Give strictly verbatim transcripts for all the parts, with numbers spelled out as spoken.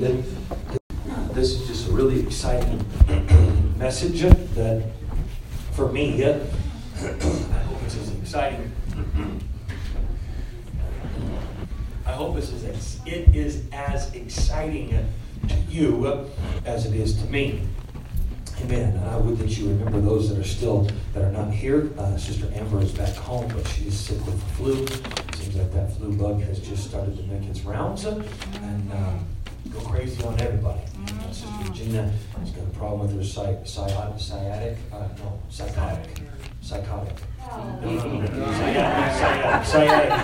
excited. This is just a really exciting message that, for me, I hope it's as exciting. I hope this is as, it is as exciting to you as it is to me. Amen. I would that you remember those that are still, that are not here. Uh, Sister Amber is back home, but she is sick with the flu. Seems like that flu bug has just started to make its rounds and um, go crazy on everybody. Uh, Sister Regina has got a problem with her sci- sci- sciatic, uh, no, psychotic. Psychotic. No, no, no, no. Sciatic. Sciatic.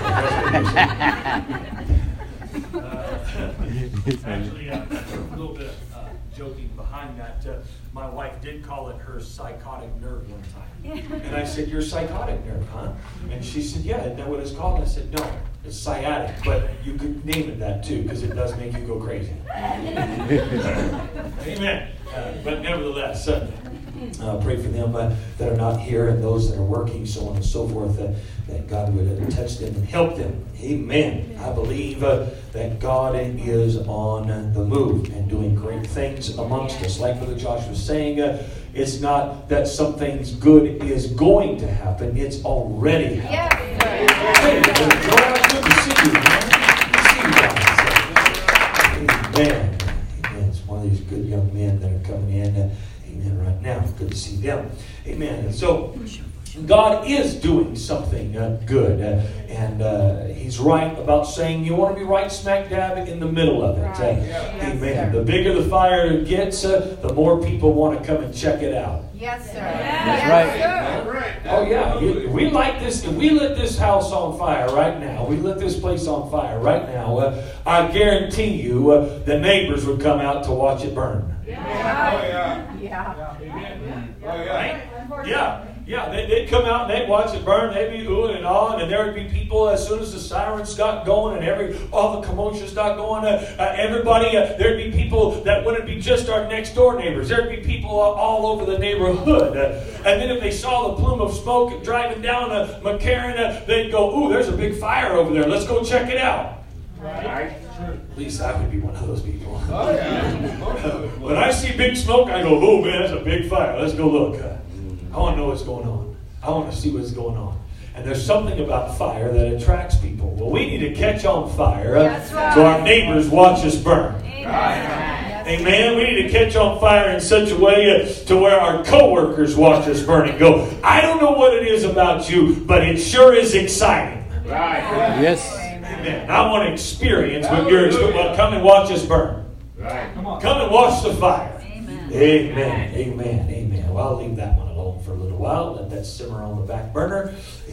Sciatic. uh, actually, uh, a little bit of uh, joking behind that. Uh, my wife did call it her psychotic nerve one time. And I said, "You're psychotic nerve, huh?" And she said, "Yeah, isn't that what it's called?" And I said, "No, it's sciatic, but you could name it that too, because it does make you go crazy." Amen. Uh, but nevertheless, uh, uh, pray for them uh, that are not here and those that are working, so on and so forth, uh, that God would uh, touch them and help them. Amen. I believe uh, that God is on the move and doing great things amongst us. Like Brother Josh was saying, uh, it's not that something good is going to happen, it's already happening. Yeah. Hey, Joel, good to see you, man. Good to see you guys. Amen. Amen. It's one of these good young men that are coming in. Uh, amen. Right now. Good to see them. Amen. And so, God is doing something uh, good. Uh, and uh, He's right about saying you want to be right smack dab in the middle of it. Uh, Right. Yeah. Amen. Yes, the bigger the fire gets, uh, the more people want to come and check it out. Yes, sir. That's Yes, right. sir. Right. Oh yeah, you, we light this. If we lit this house on fire right now, we lit this place on fire right now. Uh, I guarantee you, uh, the neighbors would come out to watch it burn. Yeah. Oh, yeah. Yeah. Amen. Oh, yeah. Right? Yeah, yeah. They, they'd come out and they'd watch it burn. They'd be oohing and ahhing, and there would be people as soon as the sirens got going and every all the commotions got going. Uh, uh, everybody, uh, there'd be people that wouldn't be just our next door neighbors. There'd be people uh, all over the neighborhood. Uh, and then if they saw the plume of smoke driving down uh, McCarran, uh, they'd go, "Ooh, there's a big fire over there. Let's go check it out." Right. At least I would be one of those people. Oh, yeah. When I see big smoke, I go, "Oh man, that's a big fire. Let's go look." Uh, I want to know what's going on. I want to see what's going on. And there's something about fire that attracts people. Well, we need to catch on fire uh, That's right. so our neighbors watch us burn. Amen. Amen. We need to catch on fire in such a way uh, to where our coworkers watch us burn and go, "I don't know what it is about you, but it sure is exciting." Right. Yes. Amen. I want to experience what you're experiencing. Come and watch us burn. Right. Come on. Come and watch the fire. Amen. Amen. Amen. Amen. Well, I'll leave that one alone for a little while. Let that simmer on the back burner.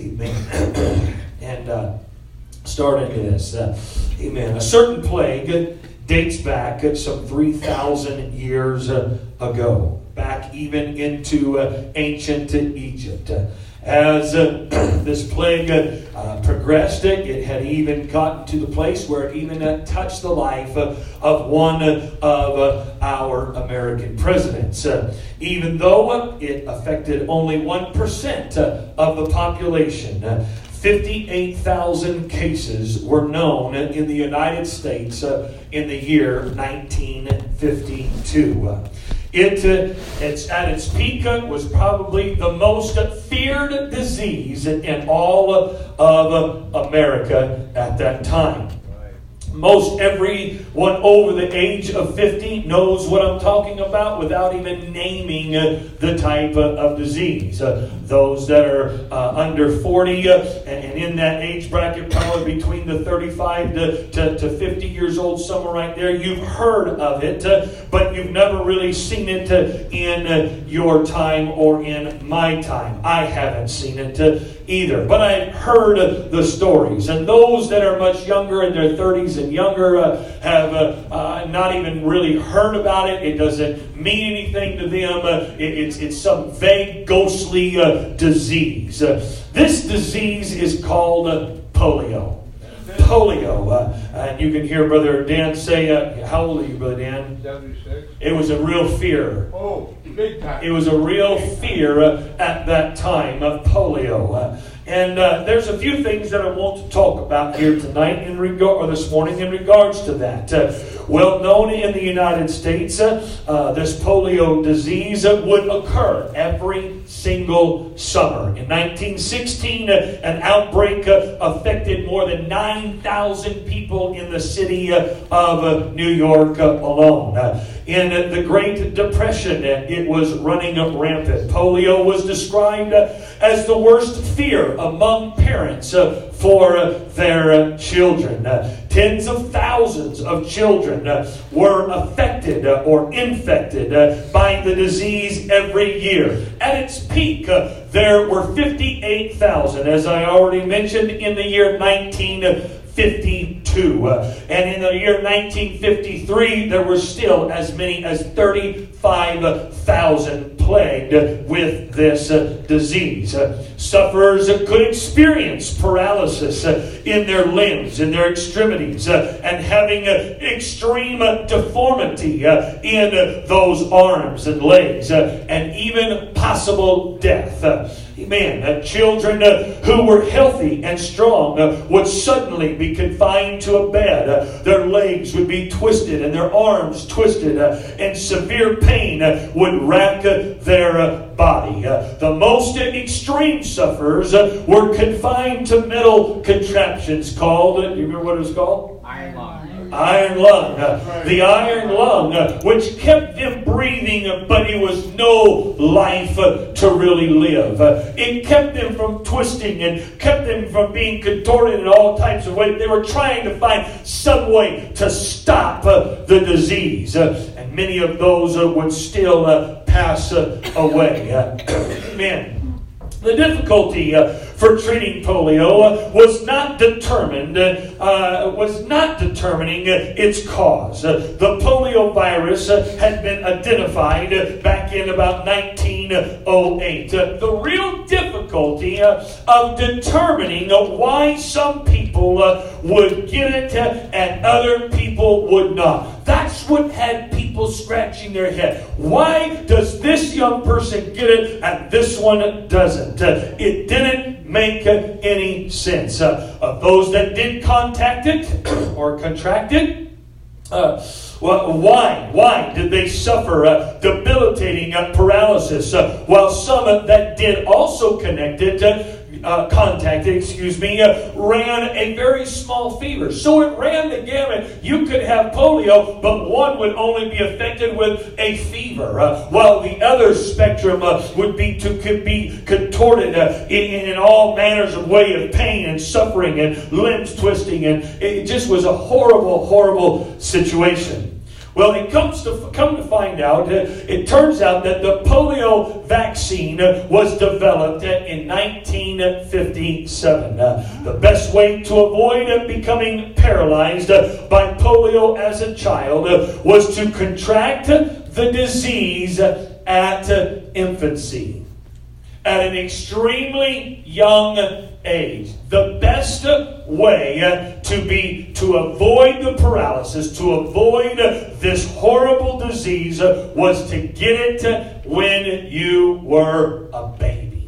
Amen. and uh, start into this. Uh, amen. A certain plague dates back some three thousand years uh, ago. Back even into uh, ancient Egypt. Uh, As uh, this plague uh, uh, progressed, it, it had even gotten to the place where it even uh, touched the life uh, of one uh, of uh, our American presidents. Uh, even though uh, it affected only one percent uh, of the population, uh, fifty-eight thousand cases were known in the United States uh, in the year nineteen fifty-two. Uh, It, uh, it's at its peak, uh, was probably the most feared disease in, in all uh, of uh, America at that time. Most everyone over the age of fifty knows what I'm talking about without even naming uh, the type uh, of disease. Uh, those that are uh, under forty uh, and, and in that age bracket, probably between the thirty-five to, to, to fifty years old, somewhere right there, you've heard of it, uh, but you've never really seen it uh, in uh, your time or in my time. I haven't seen it uh, either, but I've heard uh, the stories. And those that are much younger, in their thirties and younger, uh, have uh, uh, not even really heard about it. It doesn't mean anything to them. Uh, it, it's, it's some vague, ghostly uh, disease. Uh, this disease is called uh, polio. Polio. Uh, and you can hear Brother Dan say, uh, how old are you, Brother Dan? seventy-six. It was a real fear. Oh, big time. It was a real fear uh, at that time of polio. Uh, And uh, there's a few things that I want to talk about here tonight in regard, or this morning in regards to that. Uh, well known in the United States, uh, uh, this polio disease uh, would occur every single summer. In nineteen sixteen, uh, an outbreak uh, affected more than nine thousand people in the city uh, of uh, New York uh, alone. Uh, in uh, the Great Depression, uh, it was running up rampant. Polio was described uh, as the worst fear among parents uh, for uh, their uh, children. Uh, tens of thousands of children uh, were affected uh, or infected uh, by the disease every year. At its peak, uh, there were fifty-eight thousand, as I already mentioned, in the year nineteen fifty-two. Uh, and in the year nineteen fifty-three, there were still as many as thirty-five thousand plagued with this uh, disease. Uh, sufferers uh, could experience paralysis uh, in their limbs, in their extremities, uh, and having uh, extreme uh, deformity uh, in uh, those arms and legs, uh, and even possible death. Uh, Amen. Uh, children uh, who were healthy and strong uh, would suddenly be confined to a bed. Uh, their legs would be twisted and their arms twisted, uh, and severe pain uh, would rack uh, their uh, body. Uh, the most extreme sufferers uh, were confined to metal contraptions called, uh, you remember what it was called? Iron lung. Iron lung. Uh, the iron lung, uh, which kept them breathing, uh, but it was no life uh, to really live. Uh, it kept them from twisting and kept them from being contorted in all types of ways. They were trying to find some way to stop uh, the disease. Uh, and many of those uh, would still uh, pass uh, away. Uh, amen. The difficulty uh, for treating polio uh, was not determined, uh, was not determining uh, its cause. Uh, the polio virus uh, had been identified uh, back in about nineteen oh eight. Uh, the real difficulty uh, of determining uh, why some people uh, would get it uh, and other people would not. That's what had people scratching their head. Why does this young person get it and this one doesn't? Uh, it didn't make uh, any sense. Uh, of those that did contact it or contract it, uh, well, why? Why did they suffer uh, debilitating uh, paralysis? Uh, while some uh, that did also connect it, uh, Uh, contacted, excuse me, uh, ran a very small fever. So it ran the gamut. You could have polio, but one would only be affected with a fever, uh, while the other spectrum uh, would be to could be contorted uh, in, in all manners of way of pain and suffering and limbs twisting, and it just was a horrible, horrible situation. Well, it comes to come to find out, uh, it turns out that the polio vaccine uh, was developed uh, in nineteen fifty-seven. Uh, the best way to avoid uh, becoming paralyzed uh, by polio as a child uh, was to contract uh, the disease uh, at uh, infancy, at an extremely young age. The best way uh, to be to avoid the paralysis, to avoid uh, this horrible disease, uh, was to get it uh, when you were a baby.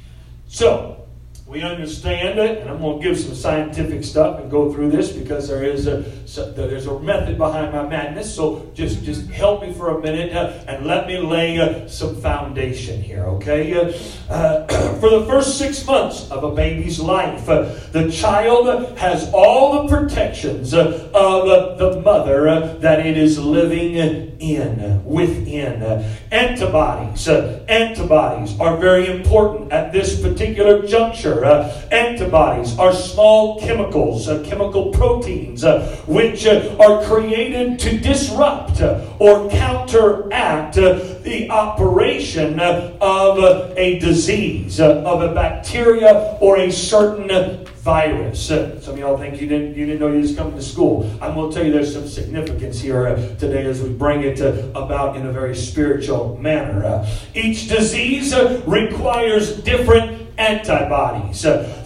So we understand it, and I'm going to give some scientific stuff and go through this because there is a so there's a method behind my madness. So just just help me for a minute uh, and let me lay uh, some foundation here, okay? Uh, uh, for the first six months of a baby's life, uh, the child has all the protections uh, of uh, the mother uh, that it is living in, uh, within. Uh, antibodies, uh, antibodies are very important at this particular juncture. Uh, antibodies are small chemicals, uh, chemical proteins, uh, which uh, are created to disrupt uh, or counteract uh, the operation uh, of uh, a disease, uh, of a bacteria or a certain uh, virus. Uh, some of y'all think you didn't you didn't know you was coming to school. I'm going to tell you there's some significance here uh, today as we bring it uh, about in a very spiritual manner. Uh, each disease uh, requires different antibodies. Uh,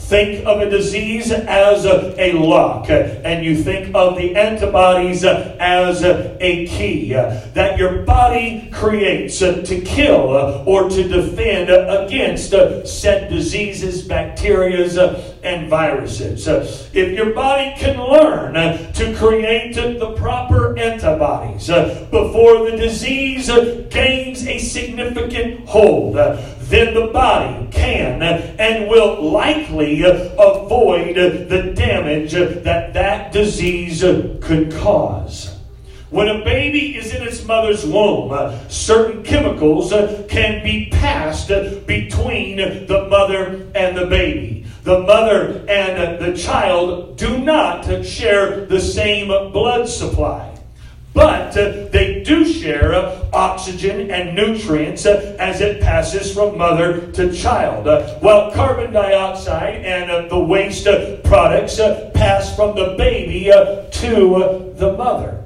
think of a disease as a, a lock, and you think of the antibodies as a, a key that your body creates to kill or to defend against said diseases, bacteria, and viruses. If your body can learn to create the proper antibodies before the disease gains a significant hold, then the body can and will likely avoid the damage that that disease could cause. When a baby is in its mother's womb, certain chemicals can be passed between the mother and the baby. The mother and the child do not share the same blood supply. But uh, they do share uh, oxygen and nutrients uh, as it passes from mother to child. Uh, while carbon dioxide and uh, the waste uh, products uh, pass from the baby uh, to uh, the mother.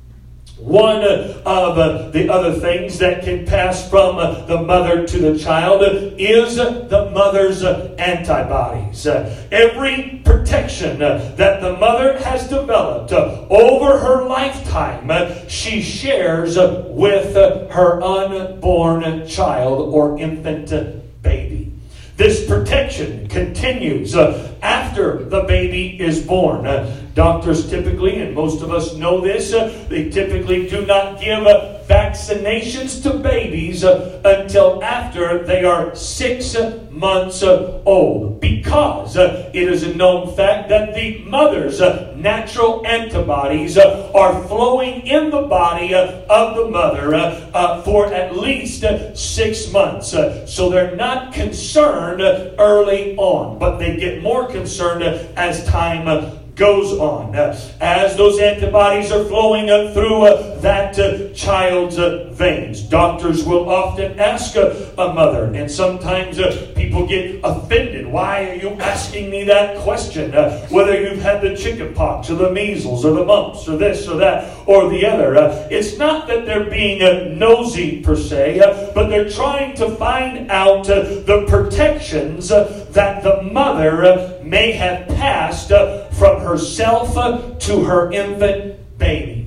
One uh, of uh, the other things that can pass from uh, the mother to the child is uh, the mother's uh, antibodies. Uh, every protection uh, that the mother has developed uh, over her lifetime, uh, she shares uh, with uh, her unborn child or infant uh, baby. This protection continues uh, after the baby is born. Uh, doctors typically, and most of us know this, uh, they typically do not give uh, vaccinations to babies uh, until after they are six months uh, old, because uh, it is a known fact that the mother's uh, natural antibodies uh, are flowing in the body uh, of the mother uh, uh, for at least uh, six months. Uh, so they're not concerned uh, early on, but they get more concerned uh, as time uh, goes on. Uh, as those antibodies are flowing uh, through uh, that uh, child's uh, veins. Doctors will often ask uh, a mother, and sometimes uh, people get offended. Why are you asking me that question? Uh, whether you've had the chicken pox or the measles or the mumps or this or that or the other. Uh, it's not that they're being uh, nosy per se, uh, but they're trying to find out uh, the protections uh, that the mother uh, may have passed uh, from herself uh, to her infant baby.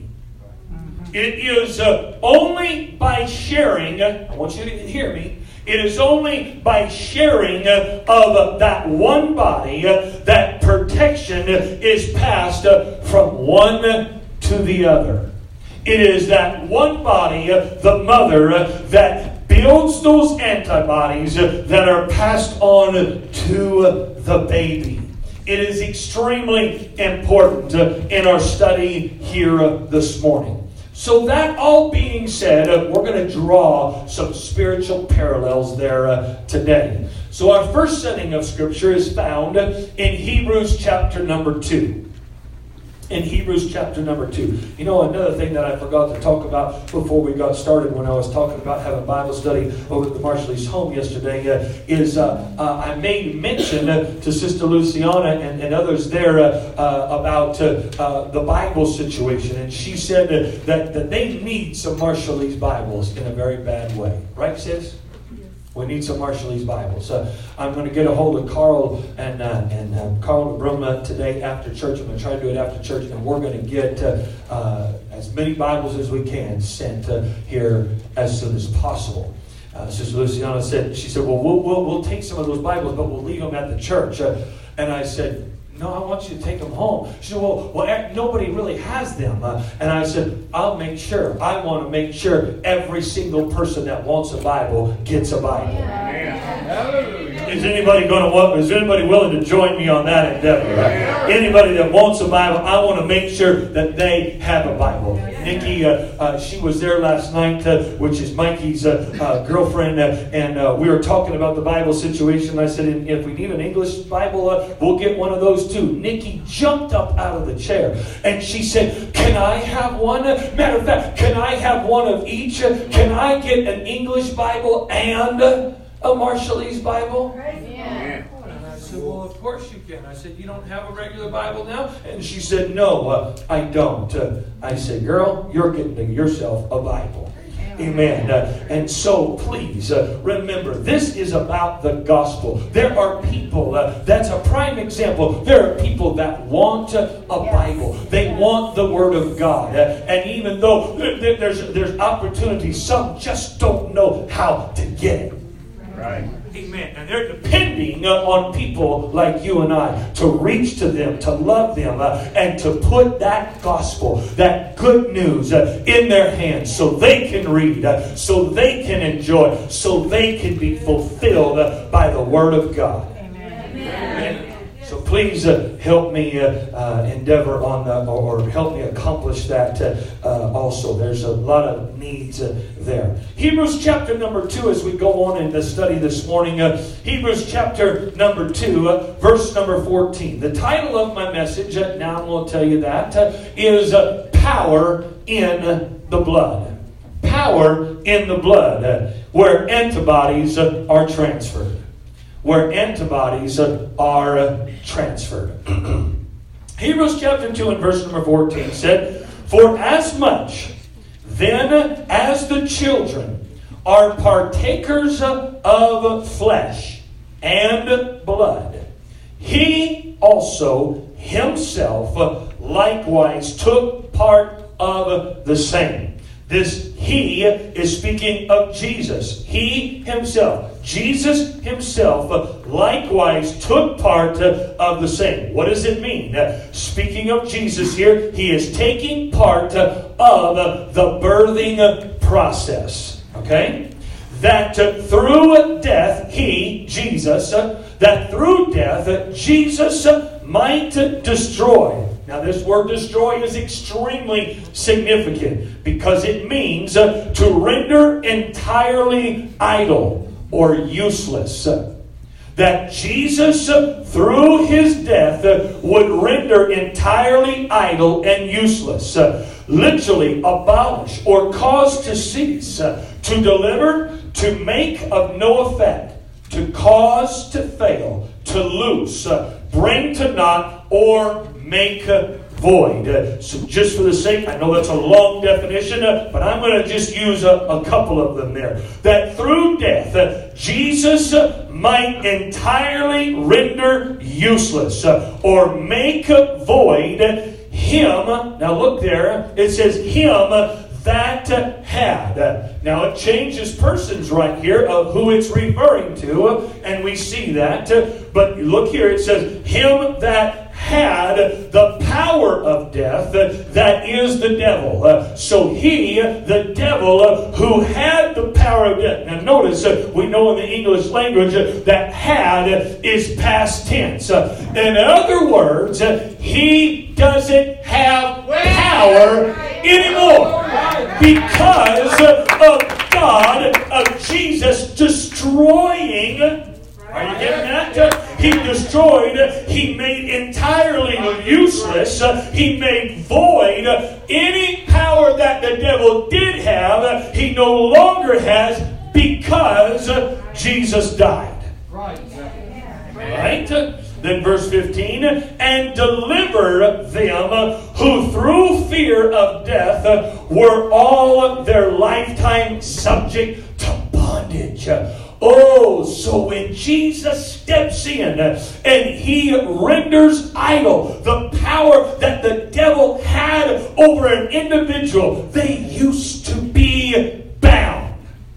It is uh, only by sharing, uh, I want you to hear me, it is only by sharing uh, of uh, that one body uh, that protection uh, is passed uh, from one to the other. It is that one body, uh, the mother, uh, that builds those antibodies uh, that are passed on to uh, the baby. It is extremely important uh, in our study here uh, this morning. So that all being said, uh, we're going to draw some spiritual parallels there uh, today. So our first setting of Scripture is found in Hebrews chapter number two. In Hebrews chapter number two. You know, another thing that I forgot to talk about before we got started when I was talking about having Bible study over at the Marshalleys' home yesterday uh, is uh, uh, I made mention uh, to Sister Luciana and, and others there uh, uh, about uh, uh, the Bible situation. And she said uh, that, that they need some Marshalleys' Bibles in a very bad way. Right, sis? We need some Marshalleys Bibles. Uh, I'm going to get a hold of Carl and uh, and uh, Carl Brumma today after church. I'm going to try to do it after church, and we're going to get uh, uh, as many Bibles as we can sent uh, here as soon as possible. Uh, Sister Luciana said, she said, well, we'll, we'll, we'll take some of those Bibles, but we'll leave them at the church. Uh, and I said, no, I want you to take them home. She said, well, well nobody really has them. Uh, and I said, I'll make sure. I want to make sure every single person that wants a Bible gets a Bible. Hallelujah. Is anybody going to want? Is anybody willing to join me on that endeavor? Right? Anybody that wants a Bible, I want to make sure that they have a Bible. Nikki, uh, uh, she was there last night, uh, which is Mikey's uh, uh, girlfriend, uh, and uh, we were talking about the Bible situation. I said, if we need an English Bible, uh, we'll get one of those too. Nikki jumped up out of the chair, and she said, can I have one? Matter of fact, can I have one of each? Can I get an English Bible and a Marshalleys Bible? Yeah. And I said, well, of course you can. I said, you don't have a regular Bible now? And she said, no, uh, I don't. Uh, I said, girl, you're getting yourself a Bible. Amen. Uh, and so please uh, remember, this is about the gospel. There are people, uh, that's a prime example. There are people that want uh, a Bible. They want the Word of God. Uh, and even though th- there's, there's opportunities, some just don't know how to get it. Right. Amen. And they're depending uh, on people like you and I to reach to them, to love them, uh, and to put that gospel, that good news uh, in their hands so they can read, uh, so they can enjoy, so they can be fulfilled uh, by the Word of God. Amen. Amen. So please uh, help me uh, uh, endeavor on the, or, or help me accomplish that uh, uh, also. There's a lot of needs uh, there. Hebrews chapter number two, as we go on in the study this morning. Uh, Hebrews chapter number two, uh, verse number fourteen. The title of my message, uh, now I'm going to tell you that, uh, is uh, Power in the Blood. Power in the blood, uh, where antibodies uh, are transferred. Where antibodies uh, are uh, transferred. Hebrews chapter two and verse number fourteen said, "For as much then as the children are partakers of flesh and blood, he also himself likewise took part of the same." This he is speaking of Jesus. He himself, Jesus himself, likewise took part of the same. What does it mean? Speaking of Jesus here, he is taking part of the birthing process. Okay? That through death, he, Jesus, that through death, Jesus might destroy. Now, this word destroy is extremely significant because it means uh, to render entirely idle or useless. Uh, that Jesus, uh, through his death, uh, would render entirely idle and useless. Uh, literally abolish or cause to cease. Uh, to deliver, to make of no effect. To cause to fail. To loose. Uh, bring to naught or make uh, void. Uh, so just for the sake, I know that's a long definition, uh, but I'm going to just use a, a couple of them there. That through death, uh, Jesus uh, might entirely render useless uh, or make uh, void him. Now look there, it says him that uh, had. Uh, now it changes persons right here of who it's referring to, uh, and we see that. Uh, but look here, it says him that had the power of death, uh, that is the devil. Uh, so he, the devil, uh, who had the power of death. Now notice, uh, we know in the English language uh, that had uh, is past tense. Uh, in other words, uh, he doesn't have power anymore because uh, of God, of Jesus destroying. Are you getting that? Uh, he destroyed, uh, he made entirely useless, uh, he made void uh, any power that the devil did have, uh, he no longer has because uh, Jesus died. Right. Right? Uh, Then verse fifteen, and deliver them who through fear of death uh, were all their lifetime subject to bondage. Oh, so when Jesus steps in and he renders idle the power that the devil had over an individual, they used to be bound.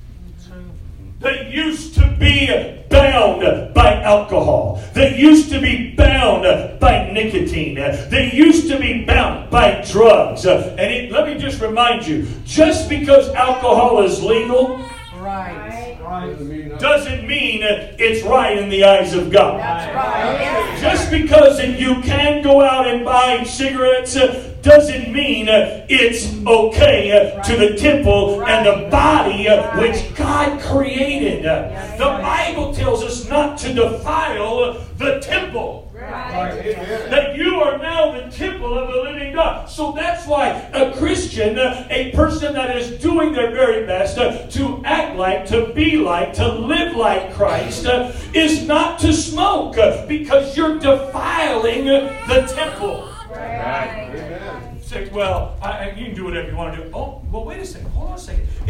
They used to be bound by alcohol. They used to be bound by nicotine. They used to be bound by drugs. And it, let me just remind you, just because alcohol is legal, Right. doesn't mean it's right in the eyes of God. That's right. Just because you can go out and buy cigarettes doesn't mean it's okay to the temple and the body which God created. The Bible tells us not to defile the temple. Right. That you are now the temple of the living God. So that's why a Christian, a person that is doing their very best to act like, to be like, to live like Christ, is not to smoke because you're defiling the temple. Right. Say, well, I, you can do whatever you want to do. Oh, well, wait a second. Hold on a second.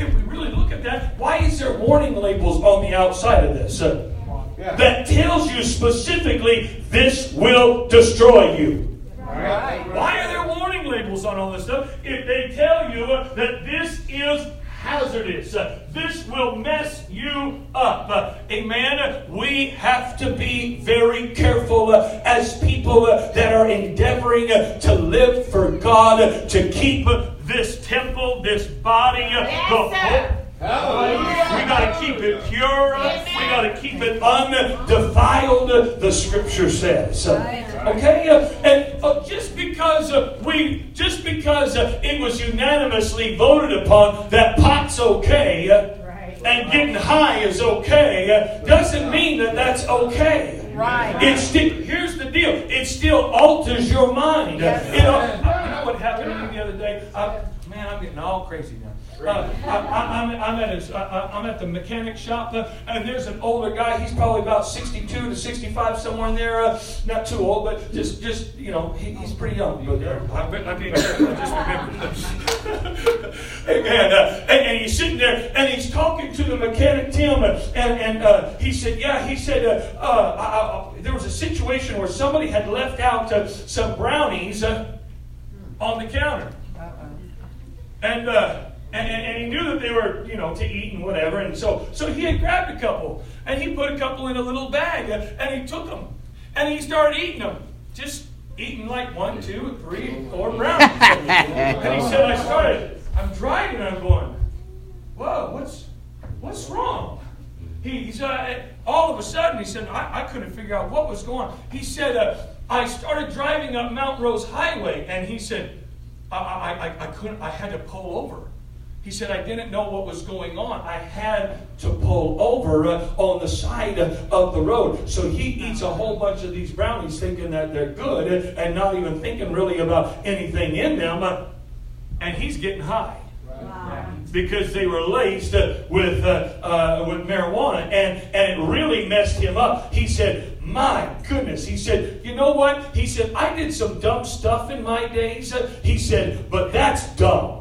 if we really look at that, why is there warning labels on the outside of this? Uh, Yeah. that tells you specifically, this will destroy you. Right. Why are there warning labels on all this stuff? If they tell you uh, that this is hazardous, uh, this will mess you up. Uh, amen. We have to be very careful uh, as people uh, that are endeavoring uh, to live for God, uh, to keep uh, this temple, this body, uh, Yes, the sir. whole. Hallelujah. We got to keep it pure. Amen. We got to keep it undefiled, the Scripture says. Okay, uh, and uh, just because uh, we, just because uh, it was unanimously voted upon that pot's okay uh, Right. and getting high is okay, uh, doesn't mean that that's okay. Right. It's still, here's the deal. It still alters your mind. Yes, you know, sir. you know what happened to me the other day? I, man, I'm getting all crazy now. Uh, I, I, I'm, I'm, at his, I, I'm at the mechanic shop, uh, and there's an older guy. He's probably about sixty-two to sixty-five, somewhere in there. Uh, not too old, but just, just you know, he, he's pretty young. But uh, I'm, I'm being careful. I just remembered. and, uh, and, and he's sitting there, and he's talking to the mechanic, Tim, uh, and, and uh, he said, yeah, he said, uh, uh, I, I, there was a situation where somebody had left out uh, some brownies uh, on the counter. And, uh, and, and and he knew that they were, you know, to eat and whatever. And so so he had grabbed a couple. And he put a couple in a little bag. uh, And he took them. And he started eating them. Just eating like one, two, three, four brownies. And he said, I started, I'm driving and I'm going, whoa, what's, what's wrong? He, he's, uh, all of a sudden, he said, I, I couldn't figure out what was going on. He said, uh, I started driving up Mount Rose Highway. And he said, I, I, I, I couldn't, I had to pull over. He said, I didn't know what was going on. I had to pull over uh, on the side uh, of the road. So he eats a whole bunch of these brownies thinking that they're good uh, and not even thinking really about anything in them. Uh, and he's getting high. Wow. Because they were laced uh, with, uh, uh, with marijuana. And, and it really messed him up. He said, my goodness. He said, you know what? He said, I did some dumb stuff in my days. Uh, he said, but that's dumb.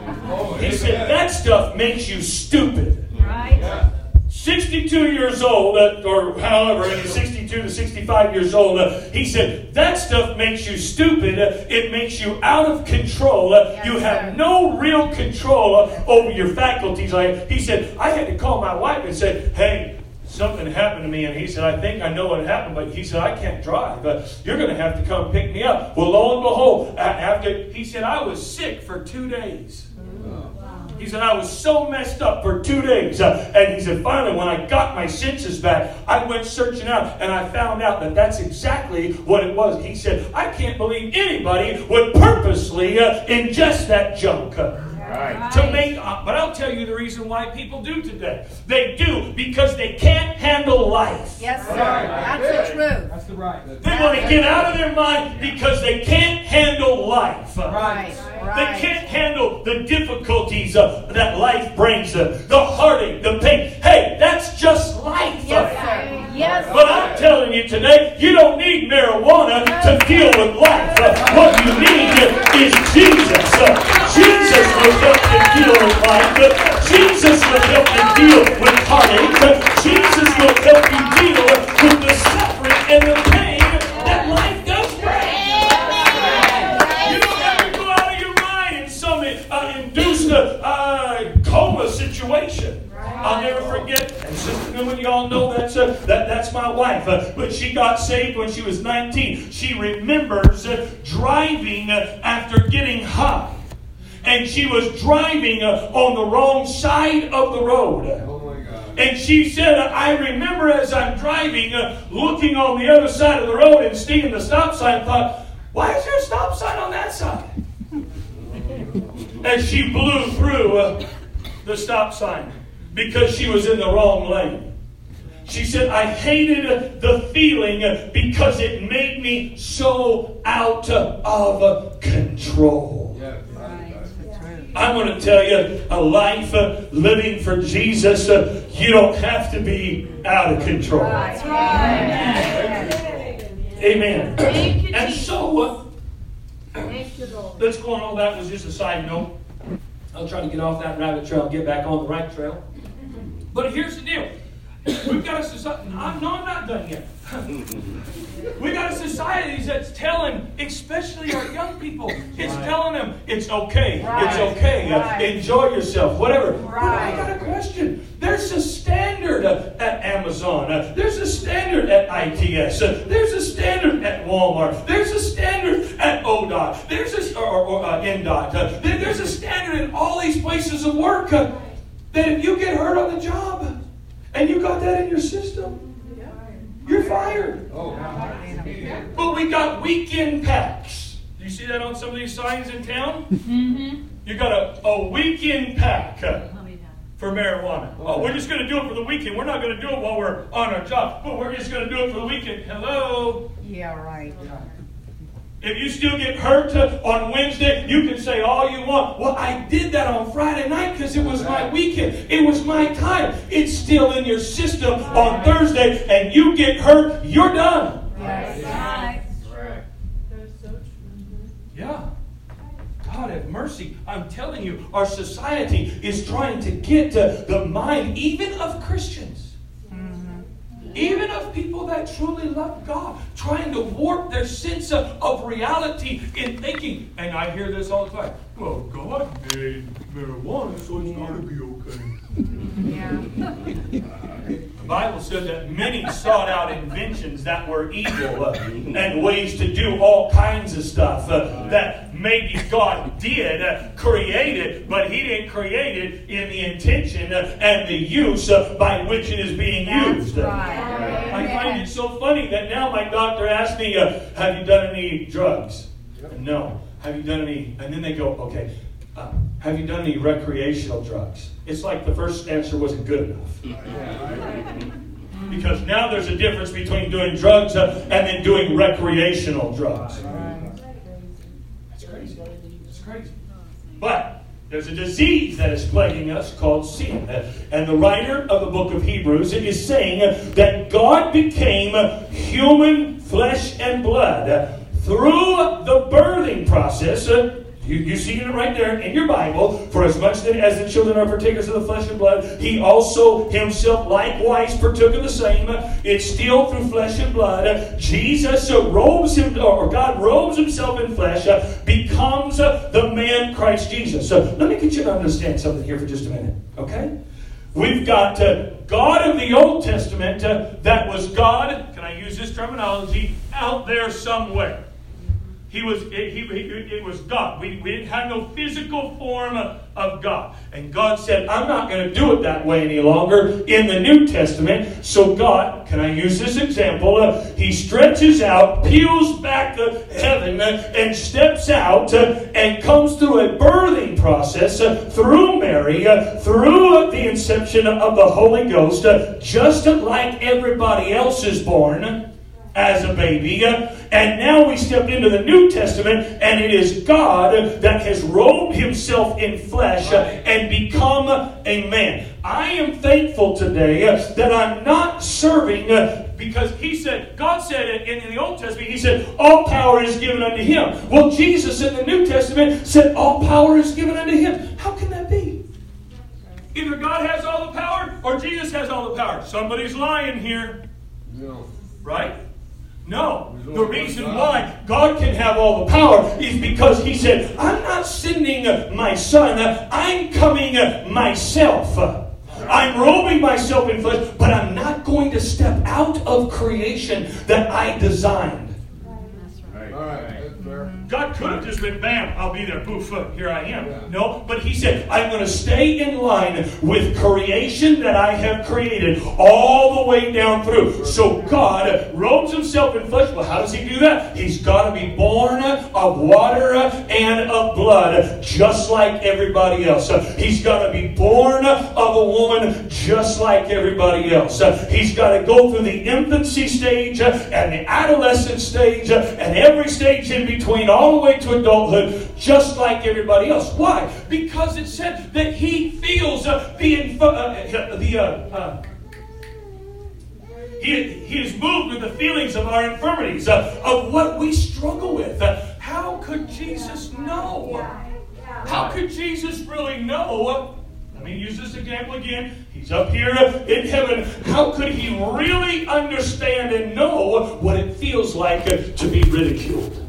He said, that stuff makes you stupid. Right? sixty-two years old, uh, or however, sixty-two to sixty-five years old, uh, he said, that stuff makes you stupid. Uh, it makes you out of control. Uh, Yes, you sir. have no real control uh, over your faculties. I, he said, I had to call my wife and say, hey, something happened to me. And he said, I think I know what happened, but he said, I can't drive. Uh, you're going to have to come pick me up. Well, lo and behold, a- after, he said, I was sick for two days. He said, I was so messed up for two days. Uh, and he said, finally, when I got my senses back, I went searching out, and I found out that that's exactly what it was. He said, I can't believe anybody would purposely uh, ingest that junk. Uh, Right. to make up. But I'll tell you the reason why people do today. They do because they can't handle life. Yes, sir. Right. That's the truth. That's the right. They want to get out of their mind because they can't handle life. Right. They Right. can't handle the difficulties uh, that life brings, uh, the heartache, the pain. Hey, that's just life. Yes, sir. Yes. But I'm telling you today, you don't need marijuana to deal with life. Uh, what you need is Jesus. Uh, Jesus will help you deal with life. Uh, Jesus will help you deal with heartache. Uh, Jesus will help you deal with the suffering and the pain that life does bring. You don't have to go out of your mind in some uh, induced uh, uh, coma situation. I'll never forget, and Sister Newman, y'all know that's uh, that that's my wife. Uh, but she got saved when she was nineteen. She remembers uh, driving uh, after getting high, and she was driving uh, on the wrong side of the road. Oh my God. And she said, I remember as I'm driving, uh, looking on the other side of the road and seeing the stop sign, thought, why is there a stop sign on that side? As she blew through uh, the stop sign because she was in the wrong lane. She said, I hated the feeling because it made me so out of control. Yeah. I'm going to tell you, a life uh, living for Jesus, uh, you don't have to be out of control. That's right. Amen. Thank you, And Jesus. so, uh, Thank you, Lord. let's go on. All that was just a side note. I'll try to get off that rabbit trail and get back on the right trail. But here's the deal. We've got a society. I'm, no, I'm not done yet. We got a society that's telling, especially our young people, it's right. telling them it's okay, right. it's okay, right. uh, enjoy yourself, whatever. Right. But I got a question. There's a standard uh, at Amazon. Uh, there's a standard at I T S. Uh, there's a standard at Walmart. There's a standard at O D O T. There's a or, or uh, N D O T. Uh, there, there's a standard in all these places of work uh, that if you get hurt on the job and you got that in your system, you're fired. Oh. But we got weekend packs. Do you see that on some of these signs in town? Mm-hmm. You got a, a weekend pack uh, for marijuana. Oh, we're just going to do it for the weekend. We're not going to do it while we're on our job. But we're just going to do it for the weekend. Hello? Yeah, right. If you still get hurt uh, on Wednesday, you can say all you want. Well, I did that on Friday night because it was my weekend. It was my time. It's still in your system on Thursday, and you get hurt, you're done. Yes. Right. That's so true. Yeah. God have mercy. I'm telling you, our society is trying to get to the mind even of Christians. Even of people that truly love God, trying to warp their sense of, of reality in thinking. And I hear this all the time. Well, God made marijuana, so it's got to be okay. Yeah. The Bible said that many sought out inventions that were evil uh, and ways to do all kinds of stuff uh, that maybe God did uh, create it, but He didn't create it in the intention uh, and the use uh, by which it is being used. That's right. I find it so funny that now my doctor asks me, uh, have you done any drugs? No. Have you done any? And then they go, okay, uh, have you done any recreational drugs? It's like the first answer wasn't good enough. Because now there's a difference between doing drugs uh, and then doing recreational drugs. That's crazy. It's crazy. But there's a disease that is plaguing us called sin. And the writer of the book of Hebrews is saying that God became human flesh and blood through the birthing process. You, you see it right there in your Bible. For as much then as the children are partakers of the flesh and blood, He also Himself likewise partook of the same. It's still through flesh and blood. Jesus uh, robes him, or God robes Himself in flesh, uh, becomes uh, the man Christ Jesus. So let me get you to understand something here for just a minute, okay? We've got uh, God of the Old Testament uh, that was God, can I use this terminology, out there somewhere. He was, it, he, it was God. We, we didn't have no physical form of God. And God said, I'm not going to do it that way any longer in the New Testament. So God, can I use this example? Uh, he stretches out, peels back the heaven, uh, and steps out uh, and comes through a birthing process uh, through Mary, uh, through the inception of the Holy Ghost, uh, just like everybody else is born as a baby. Uh, and now we step into the New Testament, and it is God that has robed Himself in flesh uh, and become a man. I am thankful today uh, that I'm not serving uh, because He said, God said in, in the Old Testament, He said, all power is given unto Him. Well, Jesus in the New Testament said, all power is given unto Him. How can that be? Either God has all the power or Jesus has all the power. Somebody's lying here. No. Right? No. The reason why God can have all the power is because He said, I'm not sending my Son, I'm coming myself. I'm robing myself in flesh, but I'm not going to step out of creation that I designed. Right. All right. That's fair. God could have just been, bam, I'll be there, poof, here I am. Yeah. No, but He said, I'm going to stay in line with creation that I have created all the way down through. So God robes Himself in flesh. Well, how does He do that? He's got to be born of water and of blood, just like everybody else. He's got to be born of a woman, just like everybody else. He's got to go through the infancy stage and the adolescent stage and every stage in between, all the way to adulthood, just like everybody else. Why? Because it said that He feels uh, the uh, the uh, uh, he, he is moved with the feelings of our infirmities, uh, of what we struggle with. Uh, how could Jesus know How could Jesus really know? Let me use this example again. He's up here in heaven. How could he really understand and know what it feels like to be ridiculed?